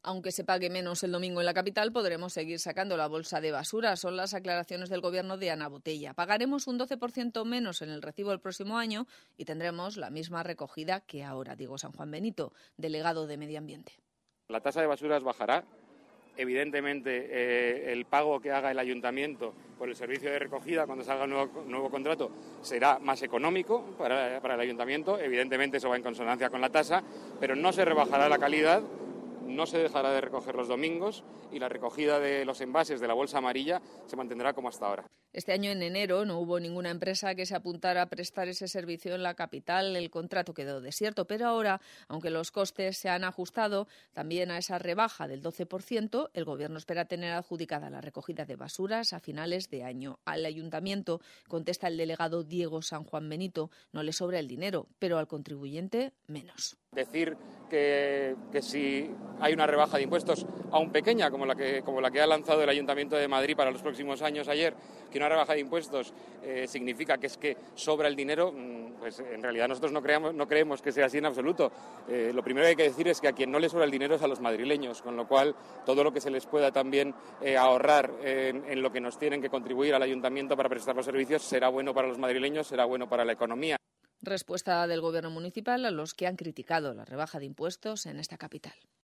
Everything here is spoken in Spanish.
Aunque se pague menos el domingo en la capital, podremos seguir sacando la bolsa de basura. Son las aclaraciones del Gobierno de Ana Botella. Pagaremos un 12% menos en el recibo el próximo año y tendremos la misma recogida que ahora. Diego San Juan Benito, delegado de Medio Ambiente. La tasa de basuras bajará. Evidentemente, el pago que haga el ayuntamiento por el servicio de recogida cuando salga el nuevo contrato será más económico para el ayuntamiento. Evidentemente, eso va en consonancia con la tasa, pero no se rebajará la calidad. No se dejará de recoger los domingos y la recogida de los envases de la bolsa amarilla se mantendrá como hasta ahora. Este año, en enero, no hubo ninguna empresa que se apuntara a prestar ese servicio en la capital. El contrato quedó desierto, pero ahora, aunque los costes se han ajustado también a esa rebaja del 12%, el Gobierno espera tener adjudicada la recogida de basuras a finales de año. Al ayuntamiento, contesta el delegado Diego San Juan Benito, no le sobra el dinero, pero al contribuyente menos. Decir que si hay una rebaja de impuestos, aún pequeña, como la que ha lanzado el Ayuntamiento de Madrid para los próximos años ayer, que una rebaja de impuestos significa que es que sobra el dinero, pues en realidad nosotros no creemos que sea así en absoluto. Lo primero que hay que decir es que a quien no le sobra el dinero es a los madrileños, con lo cual todo lo que se les pueda también ahorrar en lo que nos tienen que contribuir al Ayuntamiento para prestar los servicios será bueno para los madrileños, será bueno para la economía. Respuesta del Gobierno municipal a los que han criticado la rebaja de impuestos en esta capital.